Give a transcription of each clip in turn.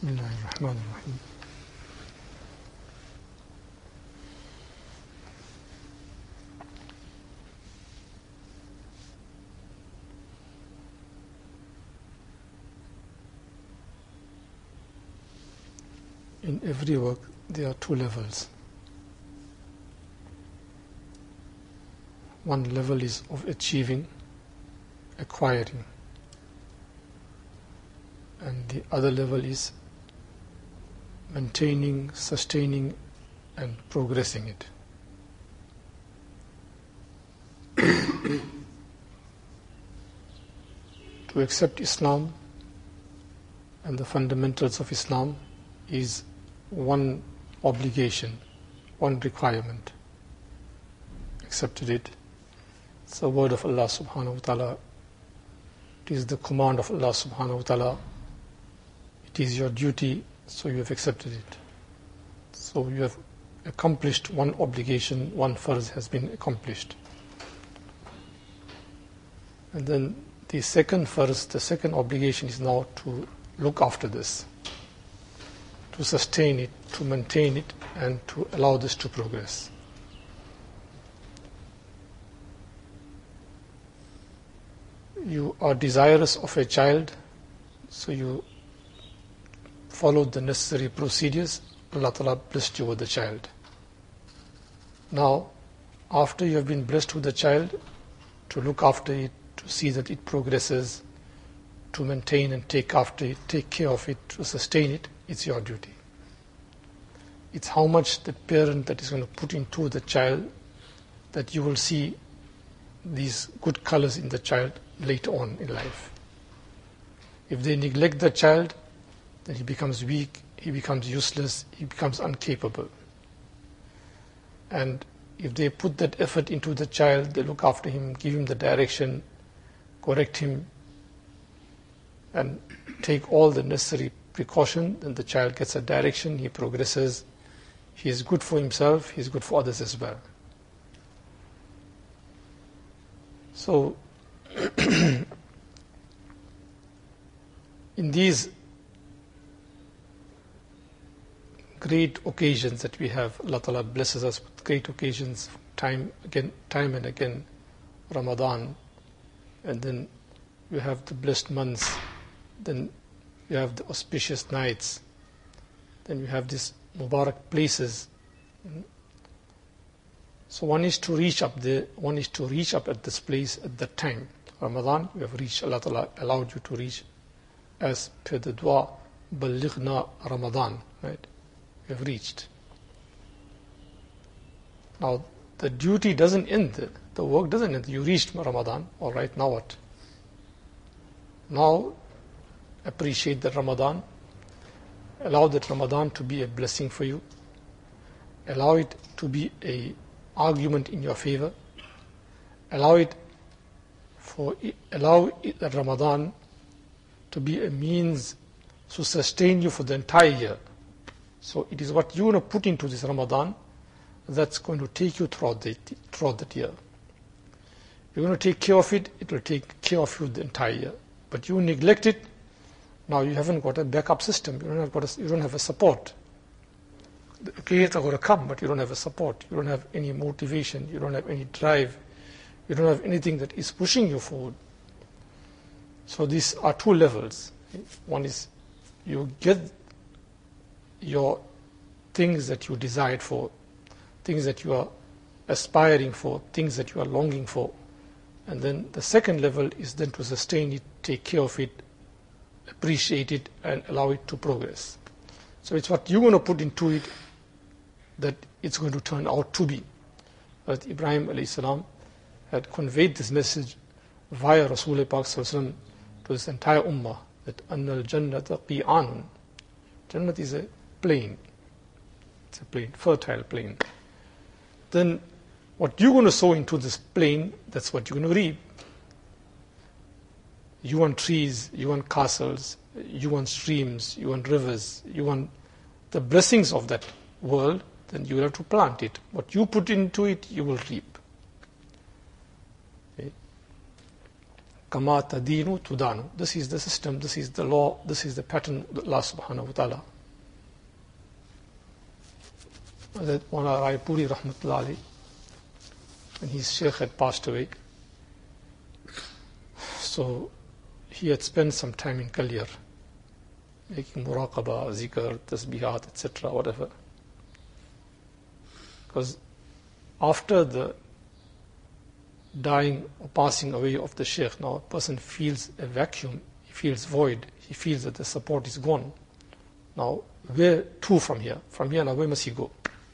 بسم الله الرحمن الرحيم. In every work there are two levels. One level is of achieving, acquiring, and the other level is maintaining, sustaining, and progressing it. To accept Islam and the fundamentals of Islam is one obligation, one requirement. Accepted it. It's the word of Allah subhanahu wa ta'ala. It is the command of Allah subhanahu wa ta'ala. It is your duty, so you have accepted it. So you have accomplished one obligation, one farz has been accomplished. And then the second farz, the second obligation is now to look after this, to sustain it, to maintain it, and to allow this to progress. You are desirous of a child, so you followed the necessary procedures. Allah Ta'ala blessed you with the child. Now, after you have been blessed with the child, to look after it, to see that it progresses, to maintain and take after it, take care of it, to sustain it, it's your duty. It's how much the parent that is going to put into the child that you will see these good colors in the child later on in life. If they neglect the child, then he becomes weak, he becomes useless, he becomes incapable. And if they put that effort into the child, they look after him, give him the direction, correct him, and take all the necessary precaution, then the child gets a direction, he progresses, he is good for himself, he is good for others as well. So, in these great occasions that we have, Allah Ta'ala blesses us with great occasions, time and again, Ramadan, and then you have the blessed months, then you have the auspicious nights, then you have these Mubarak places. So one is to reach up there, one is to reach up at this place at that time. Ramadan, you have reached, Allah Ta'ala allowed you to reach as per the dua, Ballighna Ramadan, right? You have reached. Now, the duty doesn't end there. The work doesn't end. You reached Ramadan, all right, now what? Now, appreciate the Ramadan. Allow that Ramadan to be a blessing for you. Allow it to be an argument in your favor. Allow the Ramadan to be a means to sustain you for the entire year. So it is what you want to put into this Ramadan that's going to take you throughout that year. You're going to take care of it, it will take care of you the entire year. But you neglect it, now you haven't got a backup system, you don't have a support. The occasions are going to come, but you don't have a support, you don't have any motivation, you don't have any drive, you don't have anything that is pushing you forward. So these are two levels. One is you get your things that you desired for, things that you are aspiring for, things that you are longing for. And then the second level is then to sustain it, take care of it, appreciate it, and allow it to progress. So it's what you want to put into it that it's going to turn out to be. But Ibrahim alayhi salam had conveyed this message via Rasulullah Pak sallallahu to this entire ummah, that Annal Jannata Qi'anun. Jannat is a plain. It's a plain, fertile plain. Then what you're going to sow into this plain, that's what you're going to reap. You want trees, you want castles, you want streams, you want rivers, you want the blessings of that world, then you will have to plant it. What you put into it, you will reap. Okay. kama tadinu tudanu. This is the system, this is the law, this is the pattern of Allah subhanahu wa ta'ala. That Mawlana Raipuri rahmatullah alayhi, when his sheikh had passed away, so he had spent some time in Kalyar, making muraqabah, zikr, tasbihat, etc., whatever. Because after the dying or passing away of the sheikh, now a person feels a vacuum, he feels void, he feels that the support is gone. Now, where to from here? From here, now where must he go?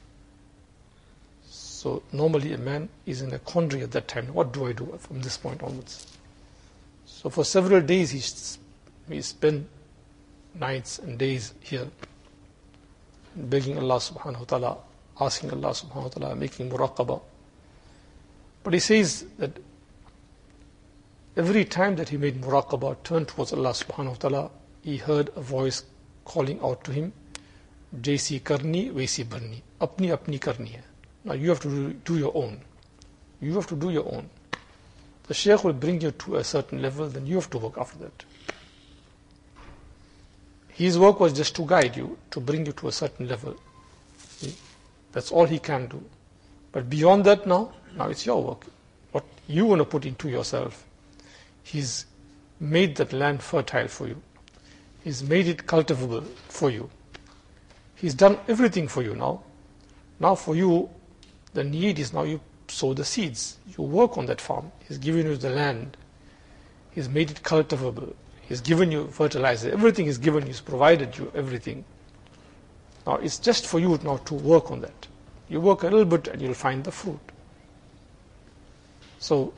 So normally a man is in a quandary at that time. What do I do from this point onwards? So for several days he spent nights and days here, begging Allah subhanahu wa ta'ala, asking Allah subhanahu wa ta'ala, making muraqabah. But he says that every time that he made muraqabah, turned towards Allah subhanahu wa ta'ala, he heard a voice calling out to him, Jaisi karni, waisi barni. Apni apni karni hai. Now you have to do your own. You have to do your own. The Shaykh will bring you to a certain level, then you have to work after that. His work was just to guide you, to bring you to a certain level. See? That's all he can do. But beyond that now it's your work. What you want to put into yourself. He's made that land fertile for you. He's made it cultivable for you. He's done everything for you now. Now for you, the need is now you sow the seeds. You work on that farm. He's given you the land. He's made it cultivable. He's given you fertilizer. Everything He's given you. He's provided you everything. Now it's just for you now to work on that. You work a little bit and you'll find the fruit. So,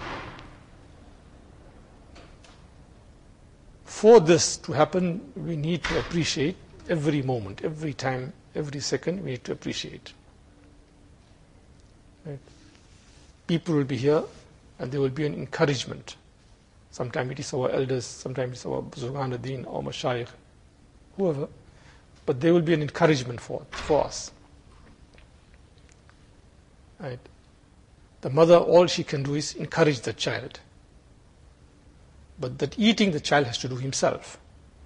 for this to happen, we need to appreciate every moment, every time, every second, we need to appreciate. Right? People will be here and there will be an encouragement. Sometimes it is our elders, sometimes it's our Buzurgan ad-Din, our Mashayikh, whoever. But there will be an encouragement for us. Right? The mother, all she can do is encourage the child. But that eating the child has to do himself.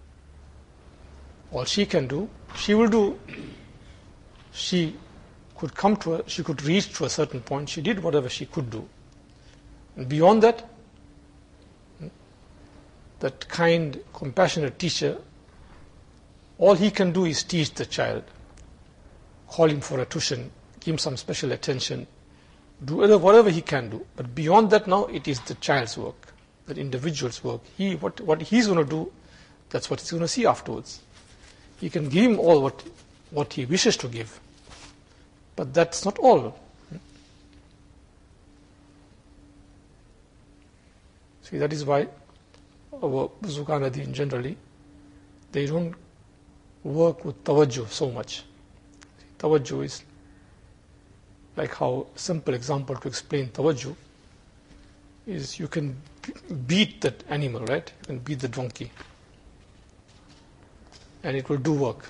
All she can do, she will do. She could reach to a certain point. She did whatever she could do. And beyond that, that kind, compassionate teacher, all he can do is teach the child, call him for a tuition, give him some special attention, do whatever he can do. But beyond that now, it is the child's work, that individual's work. What he's going to do, that's what he's going to see afterwards. He can give him all what he wishes to give. But that's not all. See, that is why our Buzurgan ad-Din generally, they don't work with tawajjuh so much. Tawajjuh is like how, simple example to explain tawajjuh is you can beat that animal, right? You can beat the donkey and it will do work.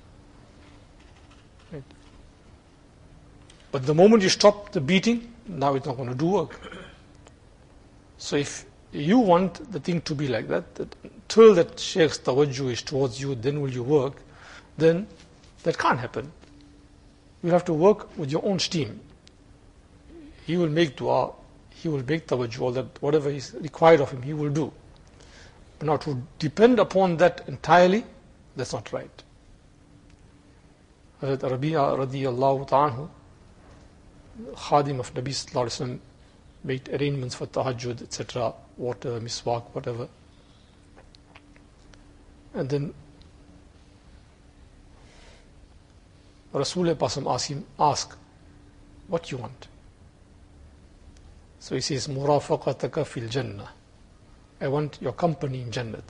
Right? But the moment you stop the beating, now it's not going to do work. So if you want the thing to be like that till that Shaykh's tawajjuh is towards you, then will you work, then that can't happen. You have to work with your own steam. He will make dua, he will make tawajjuh, all that, whatever is required of him, he will do. But now to depend upon that entirely, that's not right. Hazrat Rabi'a radiyallahu ta'anhu, khadim of Nabi sallallahu alaihi wasallam, made arrangements for tahajjud, etc., water, miswak, whatever. And then Rasulullah ask, what you want? So he says, Murafaqataka fil Jannah. I want your company in Jannat.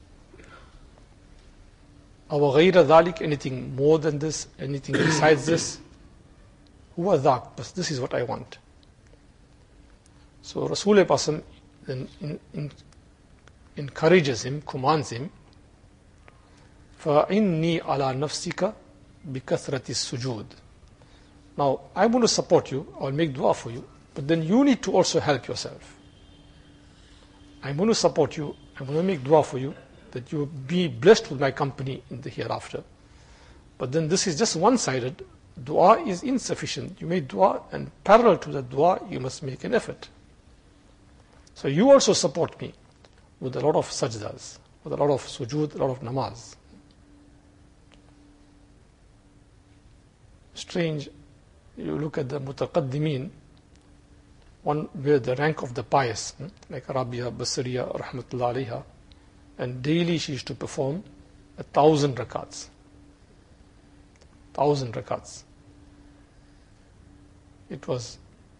Aw ghayra dhalik, anything more than this, anything besides this? Huwa dhak, but this is what I want. So Rasulullah then encourages him, commands him, فَإِنِّي عَلَى نَفْسِكَ بِكَثْرَةِ السُّجُودِ. Now, I'm going to support you, I'll make dua for you, but then you need to also help yourself. I'm going to support you, I'm going to make dua for you, that you be blessed with my company in the hereafter. But then this is just one-sided. Dua is insufficient. You make dua, and parallel to the dua, you must make an effort. So you also support me with a lot of sajdas, with a lot of sujood, a lot of namaz. Strange, you look at the mutaqaddimeen, one where the rank of the pious, like Rabia Basriya rahmatullah alayha, and daily she used to perform 1,000 rakats. 1,000 rakats. It was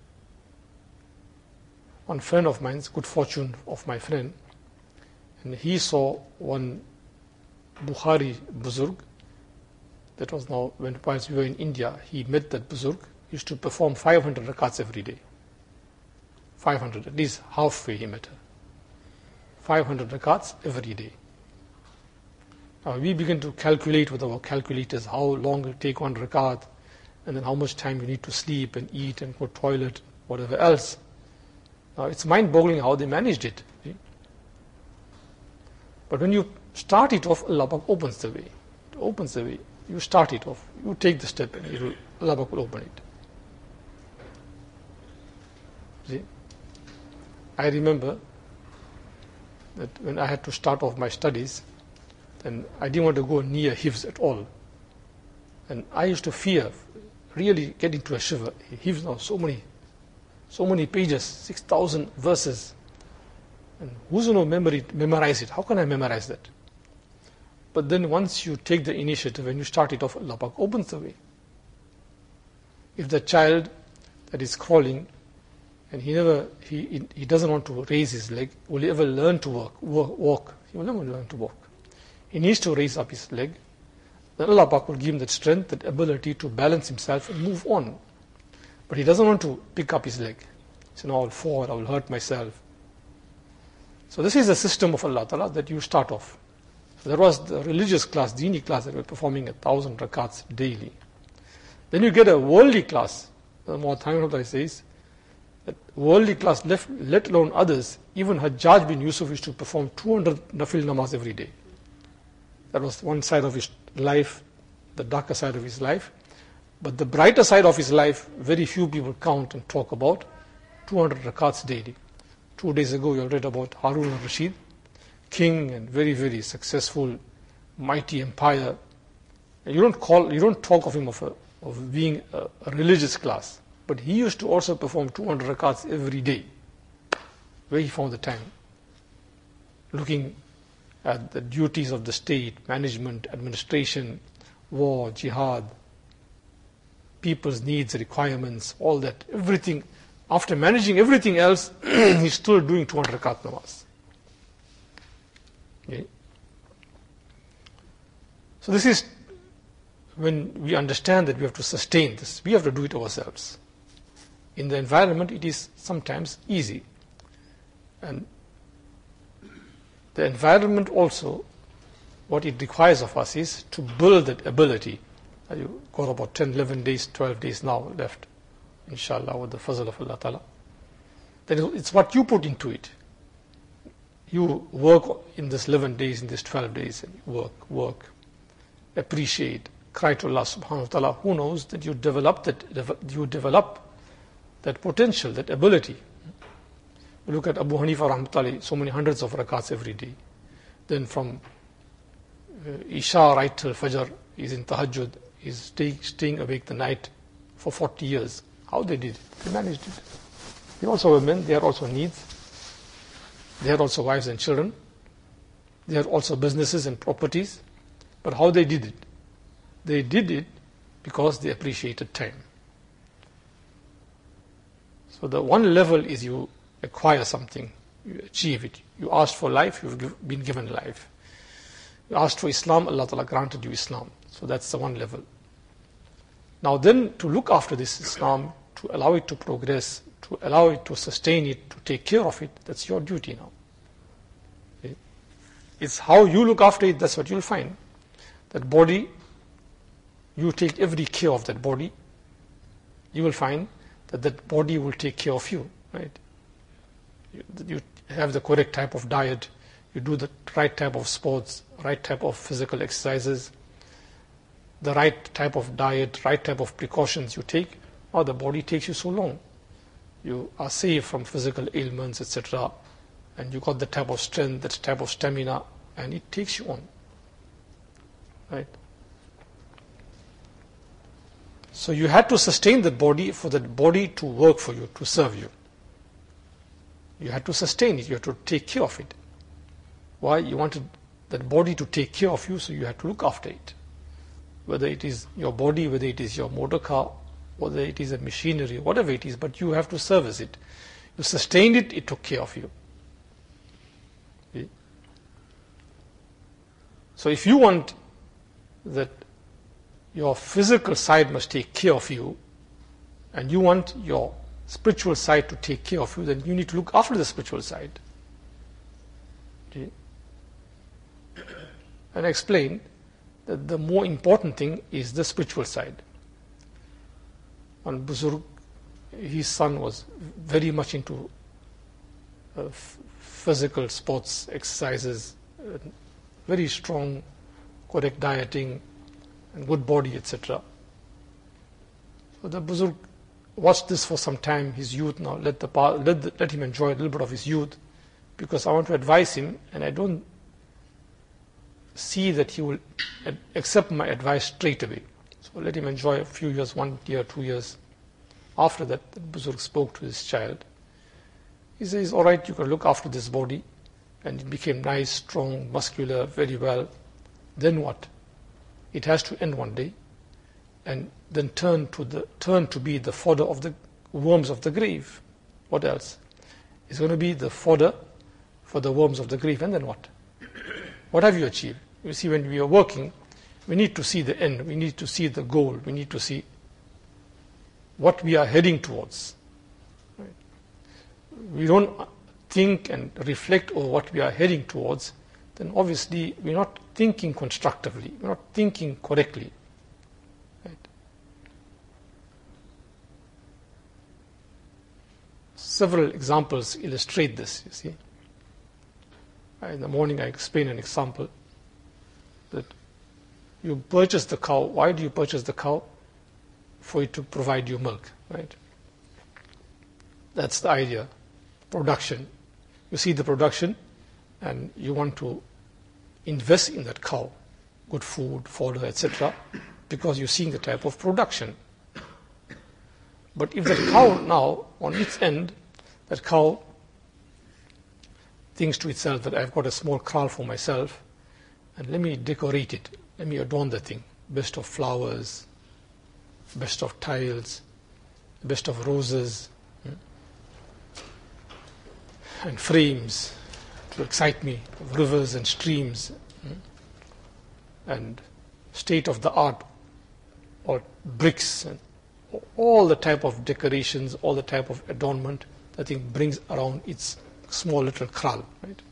one friend of mine's, good fortune of my friend, and he saw one Bukhari Buzurg. That was now, whilst we were in India, he met that Buzurg, used to perform 500 rakats every day. 500, at least halfway he met her. 500 rakats every day. Now we begin to calculate with our calculators how long it will take one rakat, and then how much time you need to sleep and eat and go to toilet, whatever else. Now it's mind-boggling how they managed it. See? But when you start it off, Allah Pak opens the way. It opens the way. You start it off. You take the step and Allah Pak will open it. See? I remember that when I had to start off my studies, then I didn't want to go near Hifz at all. And I used to fear, really get into a shiver. Hifz now, so many pages, 6,000 verses. And who's going to memorize it? How can I memorize that? But then once you take the initiative and you start it off, Allah Pak opens the way. If the child that is crawling, and he doesn't want to raise his leg, will he ever learn to walk? He will never learn to walk. He needs to raise up his leg. Then Allah Pak will give him that strength, that ability to balance himself and move on. But he doesn't want to pick up his leg. He says, no, I'll fall, I will hurt myself. So this is the system of Allah Ta'ala, that you start off. So there was the religious class, Dini class, that were performing 1,000 rakats daily. Then you get a worldly class. The Mu'tamin says that worldly class, let alone others, even Hajjaj bin Yusuf used to perform 200 nafil namaz every day. That was one side of his life, the darker side of his life. But the brighter side of his life, very few people count and talk about. 200 rakats daily. 2 days ago, you read about Harun al-Rashid, king and very, very successful, mighty empire. And you don't talk of him of being a religious class. But he used to also perform 200 rakats every day. Where he found the time? Looking at the duties of the state, management, administration, war, jihad, people's needs, requirements, all that, everything. After managing everything else, he's still doing 200 rakat namaz. Okay. So this is when we understand that we have to sustain this. We have to do it ourselves. In the environment, it is sometimes easy. And the environment also, what it requires of us is to build that ability. You got about 10, 11 days, 12 days now left, inshallah, with the fazl of Allah Ta'ala. Then it's what you put into it. You work in this 11 days, in this 12 days, and work, appreciate, cry to Allah Subhanahu wa Ta'ala. Who knows that you develop that potential, that ability. Look at Abu Hanifa rahmatullahi, so many hundreds of rakats every day. Then from Isha right till Fajr, he's in Tahajjud, he's staying awake the night for 40 years. How they did it? They managed it. They also were men, they had also needs. They had also wives and children. They had also businesses and properties. But how they did it? They did it because they appreciated time. So the one level is you acquire something, you achieve it. You asked for life, you've been given life. You asked for Islam, Allah Ta'ala granted you Islam. So that's the one level. Now then, to look after this Islam, to allow it to progress, to allow it to sustain it, to take care of it, that's your duty now. Okay? It's how you look after it, that's what you'll find. That body, you take every care of that body, you will find that that body will take care of you. Right? have the correct type of diet, you do the right type of sports, right type of physical exercises, the right type of diet, right type of precautions you take, or the body takes you so long. You are safe from physical ailments, etc. And you got the type of strength, that type of stamina, and it takes you on. Right? So you had to sustain the body for that body to work for you, to serve you. You had to sustain it, you had to take care of it. Why? You wanted that body to take care of you, so you had to look after it. Whether it is your body, whether it is your motor car, whether it is a machinery, whatever it is, but you have to service it. You sustained it, it took care of you. Okay? So if you want that your physical side must take care of you, and you want your spiritual side to take care of you, then you need to look after the spiritual side. Okay? And I explained that the more important thing is the spiritual side. And Buzurg, his son was very much into physical sports, exercises, very strong, correct dieting, and good body, etc. So the Buzurg watched this for some time, his youth now, let him enjoy a little bit of his youth, because I want to advise him, and I don't see that he will accept my advice straight away. So let him enjoy a few years, 1 year, 2 years. After that, the Buzurg spoke to his child. He says, all right, you can look after this body, and it became nice, strong, muscular, very well. Then what? It has to end one day, and then turn to be the fodder of the worms of the grave. What else? It's going to be the fodder for the worms of the grave, and then what? What have you achieved? You see, when we are working, we need to see the end, we need to see the goal, we need to see what we are heading towards. Right? We don't think and reflect over what we are heading towards, then obviously we're not thinking constructively, we're not thinking correctly. Right? Several examples illustrate this, you see. In the morning I explain an example that you purchase the cow. Why do you purchase the cow? For it to provide you milk, right? That's the idea. Production. You see the production and you want to invest in that cow, good food, fodder, etc., because you're seeing the type of production. But if that cow now, on its end, that cow thinks to itself that I've got a small kraal for myself, and let me decorate it, let me adorn the thing, best of flowers, best of tiles, best of roses, and frames to excite me, of rivers and streams, and state of the art, or bricks, and all the type of decorations, all the type of adornment that thing brings around its small little kraal, right?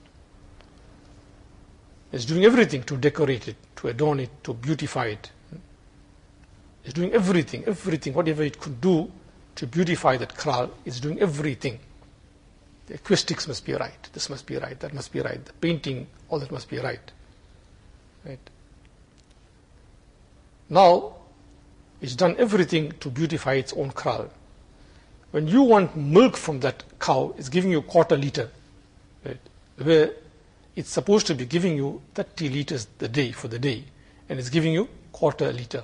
It's doing everything to decorate it, to adorn it, to beautify it. It's doing everything, whatever it could do to beautify that kraal, it's doing everything. The acoustics must be right, this must be right, that must be right, the painting, all that must be right. Right? Now, it's done everything to beautify its own kraal. When you want milk from that cow, it's giving you 1/4 liter, right? Where it's supposed to be giving you 30 liters the day for the day, and it's giving you 1/4 liter.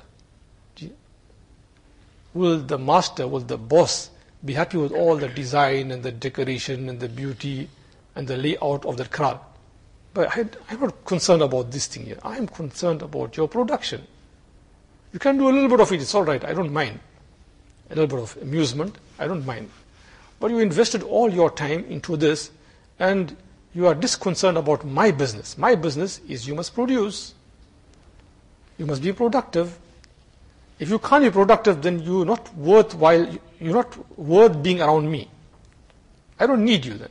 Will the master, will the boss be happy with all the design and the decoration and the beauty and the layout of that kraal? But I'm not concerned about this thing here. I am concerned about your production. You can do a little bit of it, it's all right, I don't mind. A little bit of amusement, I don't mind. But you invested all your time into this, and you are disconcerted about my business. My business is you must produce. You must be productive. If you can't be productive, then you're not worthwhile, you're not worth being around me. I don't need you then.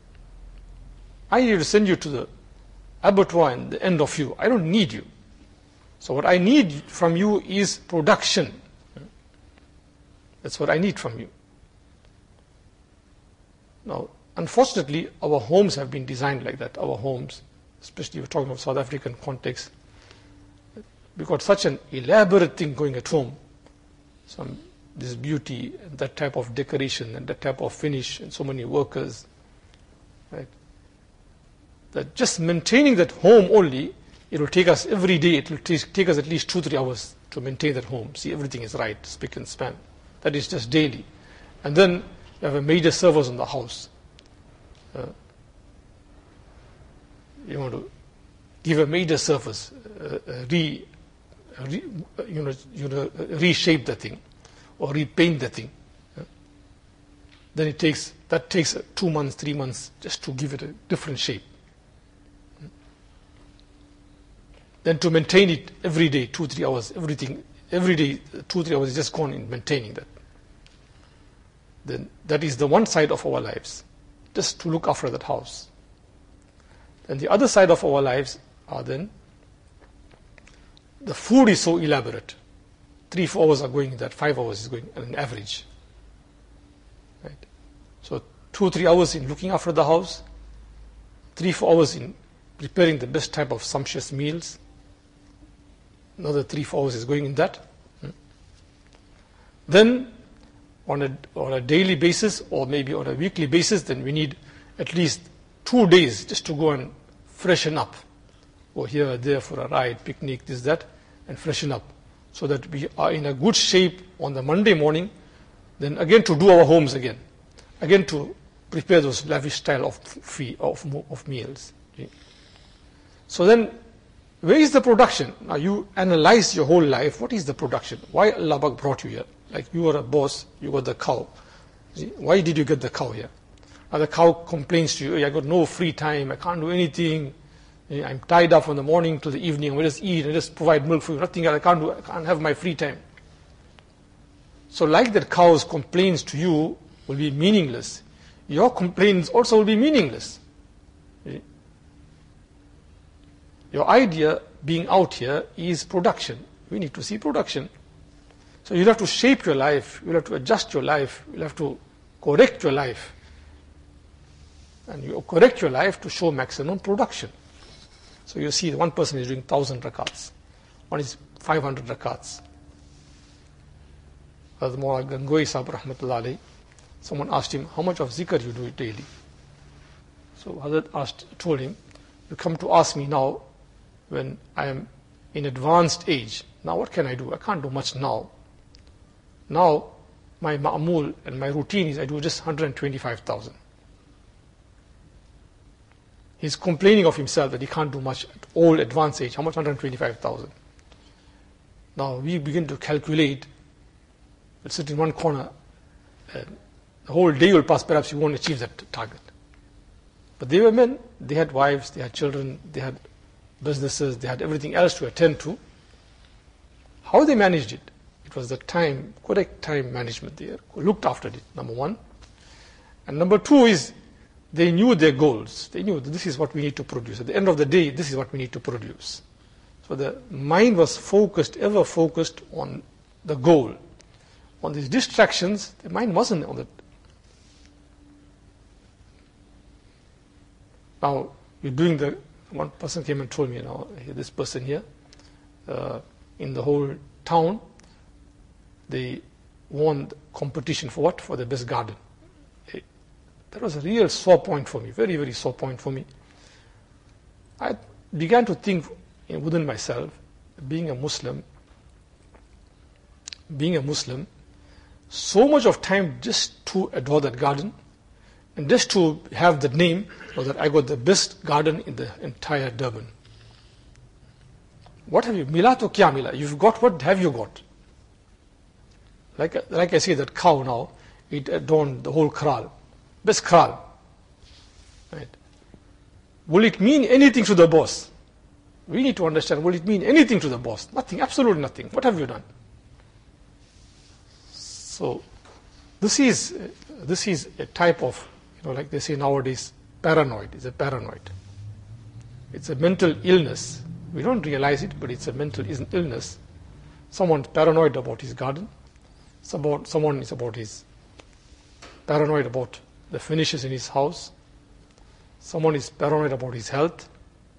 I need to send you to the abattoir and the end of you. I don't need you. So what I need from you is production. That's what I need from you. Now, unfortunately, our homes have been designed like that. Our homes, especially we're talking of South African context, we've got such an elaborate thing going at home. This beauty, and that type of decoration, and that type of finish, and so many workers, right? That just maintaining that home only, it will take us every day, it will take us at least 2-3 hours to maintain that home. See, everything is right, spick and span. That is just daily. And then you have a major servers in the house. You want to give a major service, reshape the thing or repaint the thing. Then that takes 2 months, 3 months just to give it a different shape. Then to maintain it every day, 2-3 hours, everything, every day, 2-3 hours is just gone in maintaining that. Then that is the one side of our lives, just to look after that house. And the other side of our lives are then, the food is so elaborate. 3-4 hours are going in that, 5 hours is going on average. Right? So 2-3 hours in looking after the house, 3-4 hours in preparing the best type of sumptuous meals. Another 3-4 hours is going in that. Then on a daily basis or maybe on a weekly basis, then we need at least 2 days just to go and freshen up. Go here or there for a ride, picnic, this, that, and freshen up. So that we are in a good shape on the Monday morning, then again to do our homes again. Again to prepare those lavish style of meals. Okay. So then, where is the production? Now you analyze your whole life. What is the production? Why Allah brought you here? Like you are a boss, you got the cow. See, why did you get the cow here? Now the cow complains to you, I got no free time, I can't do anything. I'm tied up from the morning to the evening. I just eat and just provide milk for you. Nothing else. I can't have my free time. So like that cow's complaints to you will be meaningless. Your complaints also will be meaningless. Your idea being out here is production. We need to see production. So you'll have to shape your life. You'll have to adjust your life. You'll have to correct your life. And you correct your life to show maximum production. So you see one person is doing 1,000 rakats. One is 500 rakats. Hazrat Maulana Gangohi Sahib Rahmatullah Alayhi, someone asked him, how much of zikr you do daily? So Hazrat told him, you come to ask me now when I am in advanced age. Now what can I do? I can't do much now. Now my ma'amul and my routine is I do just 125,000. He's complaining of himself that he can't do much at all advanced age. How much? 125,000. Now we begin to calculate. We'll sit in one corner. The whole day will pass. Perhaps you won't achieve that target. But they were men. They had wives. They had children. They had businesses. They had everything else to attend to. How they managed it? It was the time, correct time management. They looked after it, number one. And number two is, they knew their goals. They knew that this is what we need to produce. At the end of the day, this is what we need to produce. So the mind was focused, ever focused on the goal. On these distractions, the mind wasn't on that. Now, you're doing one person came and told me, this person here, in the whole town, they won the competition for what? For the best garden. That was a real sore point for me, very, very sore point for me. I began to think within myself, being a Muslim, so much of time just to adore that garden and just to have the name so that I got the best garden in the entire Durban. What have you? Mila to kya mila? You've got, what have you got? Like I say, that cow now, it adorned the whole kraal. Best kraal. Right? Will it mean anything to the boss? We need to understand, will it mean anything to the boss? Nothing, absolutely nothing. What have you done? So, this is a type of, like they say nowadays, paranoid. It's a paranoid. It's a mental illness. We don't realize it, but it's a mental illness. Someone's paranoid about his garden. Someone is his paranoid about the finishes in his house. Someone is paranoid about his health.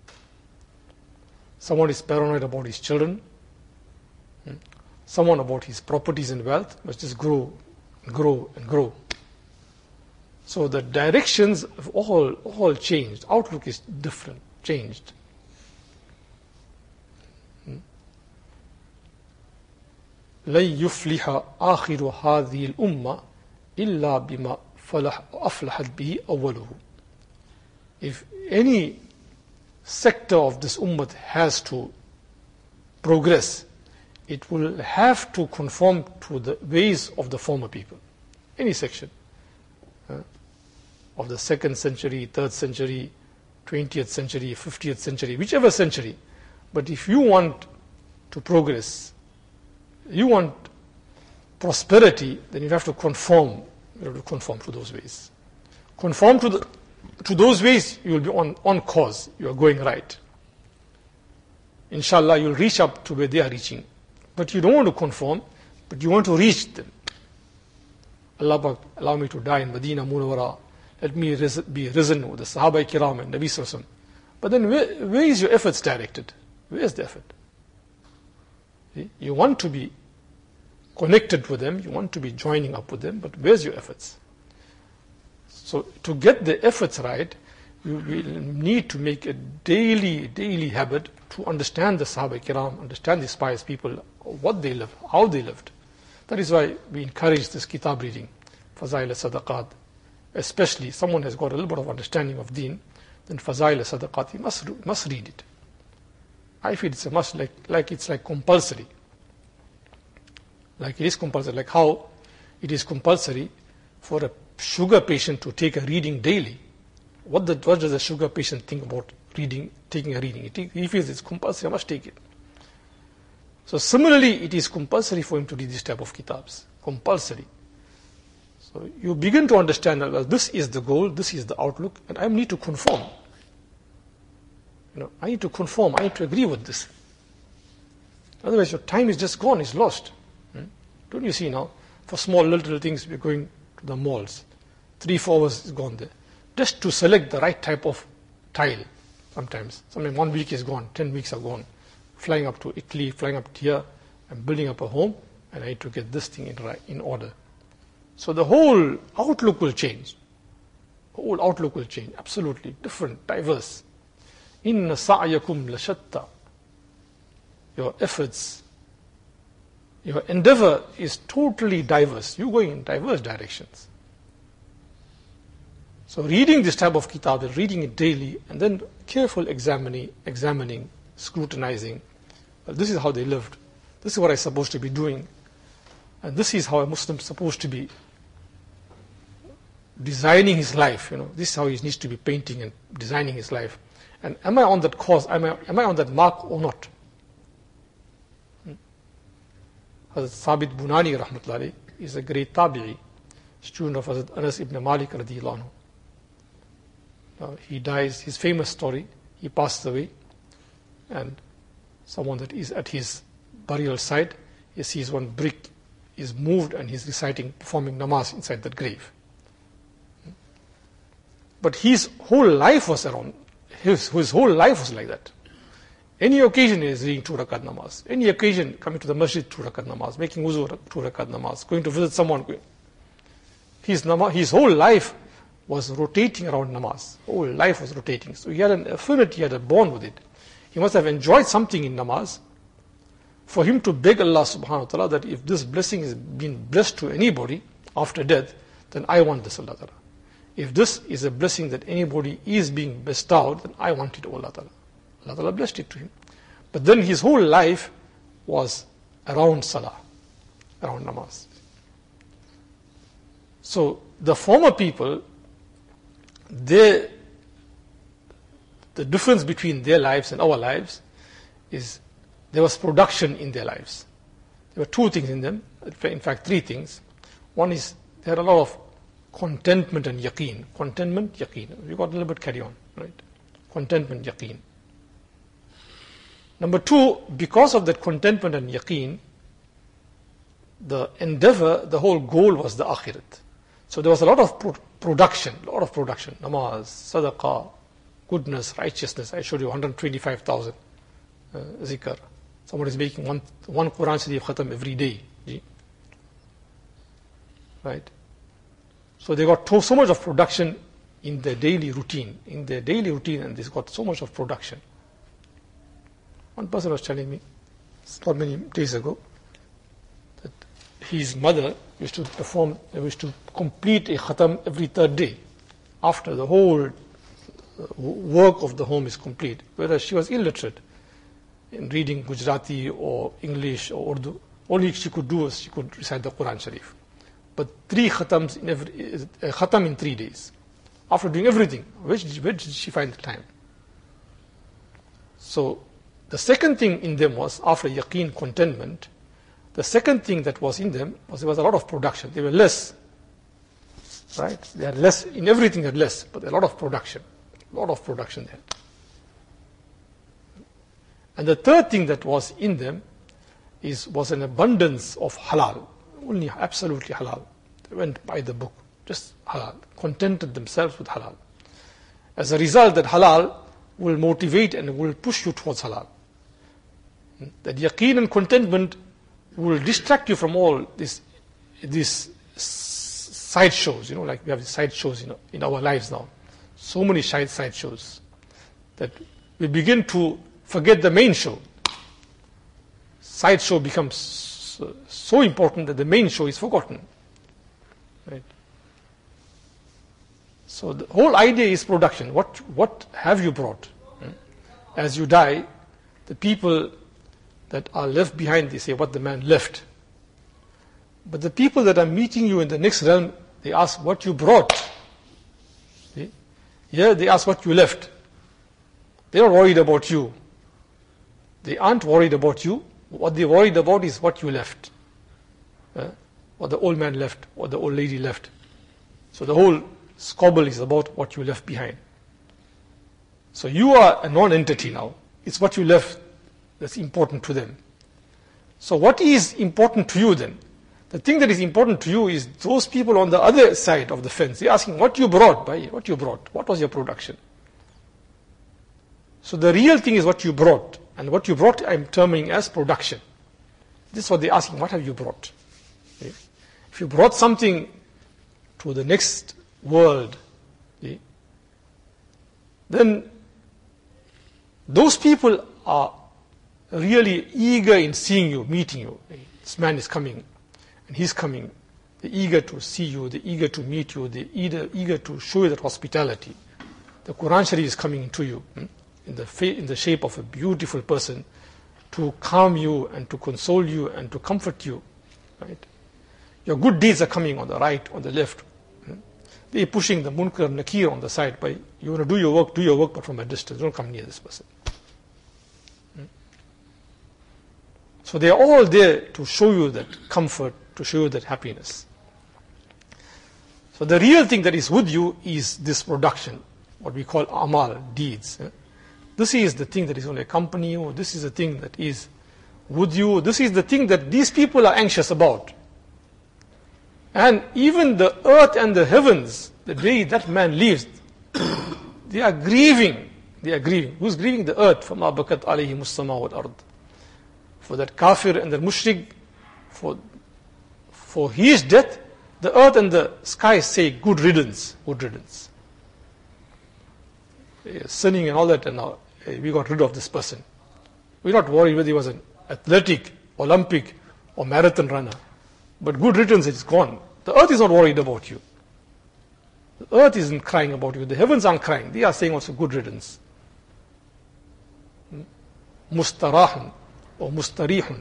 Someone is paranoid about his children. Someone about his properties and wealth must just grow and grow and grow. So the directions have all changed. Outlook is different, changed. لن يفلح آخر هذه الأمة إلا بما أفلحت به أوله. If any sector of this ummah has to progress, it will have to conform to the ways of the former people. Any section of the 2nd century, 3rd century, 20th century, 50th century, whichever century. But if you want to progress, you want prosperity, then you have to conform. You have to conform to those ways. Conform to those ways, you will be on course. You are going right. Inshallah, you will reach up to where they are reaching. But you don't want to conform, but you want to reach them. Allah, allow me to die in Medina Munawwara. Let me be risen with the Sahaba Kiram and Nabi Sallallahu Alaihi Wasallam. But then where is your efforts directed? Where is the effort? See? You want to be connected with them, you want to be joining up with them, but where's your efforts? So to get the efforts right, you will need to make a daily habit to understand the Sahaba Kiram, understand these pious people, what they live, how they lived. That is why we encourage this kitab reading, Fazail al-Sadaqat. Especially someone has got a little bit of understanding of deen, then Fazail al-Sadaqat, he must read it. I feel it's a must, like it's like compulsory. Like it is compulsory, like how it is compulsory for a sugar patient to take a reading daily. What does a sugar patient think about taking a reading? He feels it's compulsory, I must take it. So similarly, it is compulsory for him to read this type of kitabs. Compulsory. So you begin to understand that, well, this is the goal, this is the outlook, and I need to conform. I need to conform, I need to agree with this. Otherwise your time is just gone, it's lost. Don't you see now? For small little things, we're going to the malls. 3-4 hours is gone there. Just to select the right type of tile sometimes. Sometimes 1 week is gone, 10 weeks are gone. Flying up to Italy, flying up to here, I'm building up a home, and I need to get this thing in order. So the whole outlook will change. Whole outlook will change. Absolutely different, diverse. Inna sa'yakum lashatta. Your efforts, your endeavor is totally diverse. You're going in diverse directions. So reading this type of kitab, reading it daily, and then careful examining, scrutinizing. Well, this is how they lived. This is what I'm supposed to be doing. And this is how a Muslim is supposed to be designing his life. This is how he needs to be painting and designing his life. And am I on that course? Am I on that mark or not? Hazrat Sabit Bunani rahmatullahi is a great tabi'i, student of Hazrat Anas ibn Malik radiyallahu anhu. He dies, his famous story, he passed away, and someone that is at his burial site, he sees one brick is moved and he's reciting, performing namaz inside that grave. But his whole life was around, his whole life was like that. Any occasion he is reading 2 rakat namaz. Any occasion coming to the masjid 2 rakat namaz, making wuzu 2 rakat namaz, going to visit someone. His whole life was rotating around namaz. Whole life was rotating. So he had an affinity, he had a bond with it. He must have enjoyed something in namaz for him to beg Allah subhanahu wa ta'ala that if this blessing is being blessed to anybody after death, then I want this, Allah ta'ala. If this is a blessing that anybody is being bestowed, then I want it, Allah ta'ala. Allah ta'ala blessed it to him. But then his whole life was around salah, around namaz. So the former people, the difference between their lives and our lives is there was production in their lives. There were 2 things in them, in fact 3 things. One is they had a lot of contentment and yaqeen. Contentment, yaqeen. We got a little bit carry on, right? Contentment, yaqeen. Number 2, because of that contentment and yaqeen, the endeavor, the whole goal was the akhirat. So there was a lot of production, namaz, sadaqah, goodness, righteousness. I showed you 125,000 zikr. Someone is making one Quran Sharif khatam every day. Right? So they got so much of production in their daily routine. And they got so much of production. One person was telling me, not many days ago, that his mother used to complete a khatam every third day, after the whole work of the home is complete. Whereas she was illiterate in reading Gujarati or English or Urdu. Only she could do is she could recite the Quran Sharif. But 3 khatams khatam in 3 days. After doing everything, where did she find the time? So the second thing in them was, after yaqeen, contentment, the second thing that was in them was there was a lot of production. They were less, right? They had less, in everything they had less, but a lot of production. A lot of production there. And the third thing that was in them was an abundance of halal. Only absolutely halal. They went by the book, just halal. Contented themselves with halal. As a result, that halal will motivate and will push you towards halal. That yaqeen and contentment will distract you from all these side shows. Like we have side shows in our lives now. So many side shows that we begin to forget the main show. Side show becomes so important that the main show is forgotten. Right? So the whole idea is production. What have you brought? As you die, the people that are left behind, they say what the man left. But the people that are meeting you in the next realm, they ask what you brought. See? Here they ask what you left. They are worried about you. They aren't worried about you. What they're worried about is what you left. What the old man left, what the old lady left. So the whole squabble is about what you left behind. So you are a non-entity now. It's what you left that's important to them. So what is important to you then? The thing that is important to you is those people on the other side of the fence. They're asking what you brought, what you brought. What was your production? So the real thing is what you brought. And what you brought I'm terming as production. This is what they're asking, what have you brought? If you brought something to the next world, then those people are really eager in seeing you, meeting you. This man is coming, and he's coming. They're eager to see you, they're eager to meet you, they're eager to show you that hospitality. The Quran Sharif is coming to you in the shape of a beautiful person to calm you and to console you and to comfort you. Right? Your good deeds are coming on the right, on the left. They're pushing the munkar and nakir on the side. By you want to do your work, but from a distance. Don't come near this person. So they are all there to show you that comfort, to show you that happiness. So the real thing that is with you is this production, what we call amal, deeds. This is the thing that is going to accompany you. This is the thing that is with you. This is the thing that these people are anxious about. And even the earth and the heavens, the day that man leaves, they are grieving. They are grieving. Who's grieving? The earth. فَمَا بَكَتْ عَلَيْهِمُ السَّمَاءُ وَالْأَرْضِ. For that kafir and the mushrik, for his death, the earth and the sky say, good riddance, good riddance. Sinning and all that, and now we got rid of this person. We're not worried whether he was an athletic, Olympic, or marathon runner. But good riddance, it's gone. The earth is not worried about you. The earth isn't crying about you. The heavens aren't crying. They are saying also good riddance. Mustarahun or mustarihun.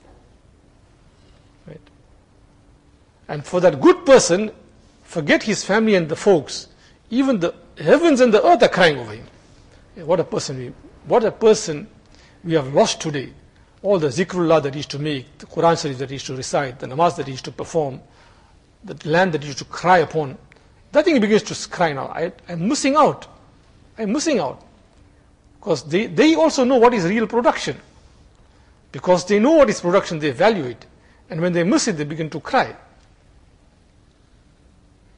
Right? And for that good person, forget his family and the folks. Even the heavens and the earth are crying over him. What a person we have lost today. All the zikrullah that he used to make, the Quran Sharif that he used to recite, the namaz that he used to perform, the land that he used to cry upon. That thing begins to cry now. I'm missing out. I'm missing out. Because they also know what is real production. Because they know what is production, they value it. And when they miss it, they begin to cry.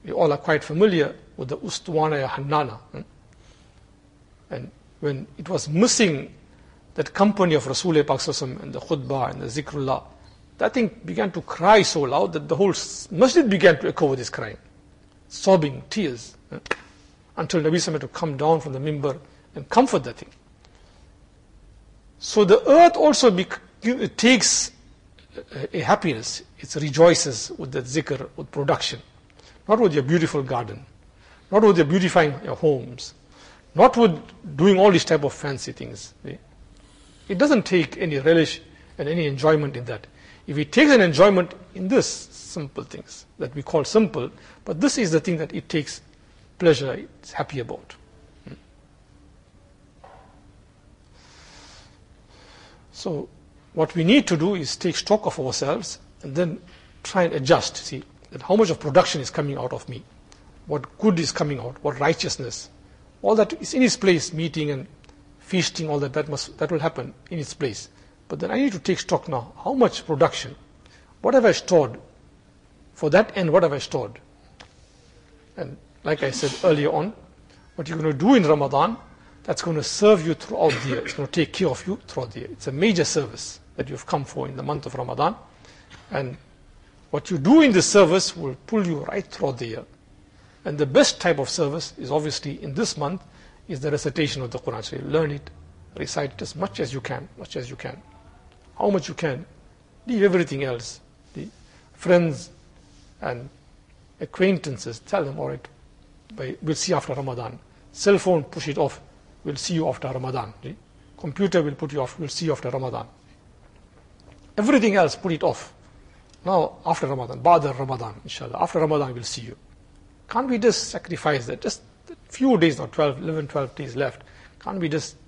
We all are quite familiar with the Ustuwana ya Hannana. And when it was missing that company of Rasulullah Pak and the khutbah and the zikrullah, that thing began to cry so loud that the whole masjid began to echo with his crying, sobbing, tears, until Nabi Sallallahu had to come down from the mimbar and comfort that thing. So the earth also it takes a happiness. It rejoices with that zikr, with production. Not with your beautiful garden, not with your beautifying your homes, not with doing all these type of fancy things. It doesn't take any relish and any enjoyment in that. If it takes an enjoyment in this simple things that we call simple, but this is the thing that it takes pleasure, it's happy about. So what we need to do is take stock of ourselves and then try and adjust, see that how much of production is coming out of me, what good is coming out, what righteousness, all that is in its place, meeting and feasting, all that will happen in its place. But then I need to take stock now, how much production, what have I stored, for that end what have I stored. And like I said earlier on, what you're going to do in Ramadan, that's going to serve you throughout the year. It's going to take care of you throughout the year. It's a major service that you've come for in the month of Ramadan. And what you do in this service will pull you right throughout the year. And the best type of service is obviously in this month is the recitation of the Quran. So you learn it, recite it as much as you can, how much you can. Leave everything else. The friends and acquaintances, tell them, all right, we'll see after Ramadan. Cell phone, push it off. We'll see you after Ramadan. Computer will put you off. We'll see you after Ramadan. Everything else, put it off. Now, after Ramadan, Ba'da Ramadan, inshallah. After Ramadan, we'll see you. Can't we just sacrifice that? Just a few days, not 12 days left. Can't we just,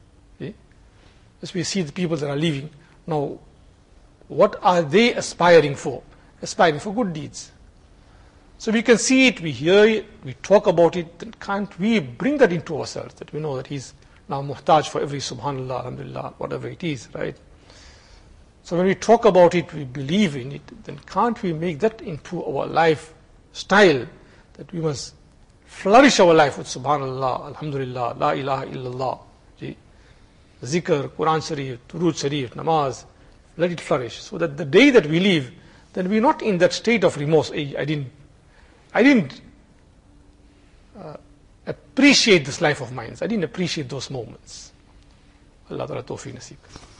as we see the people that are leaving, now, what are they aspiring for? Aspiring for good deeds. So we can see it, we hear it, we talk about it, then can't we bring that into ourselves, that we know that he's now muhtaj for every subhanallah, alhamdulillah, whatever it is, right? So when we talk about it, we believe in it, then can't we make that into our lifestyle, that we must flourish our life with subhanallah, alhamdulillah, la ilaha illallah, zikr, Quran Sharif, Durood Sharif, namaz, let it flourish. So that the day that we leave, then we're not in that state of remorse. I didn't appreciate this life of mine. I didn't appreciate those moments. Allah Ta'ala tawfiq nasib.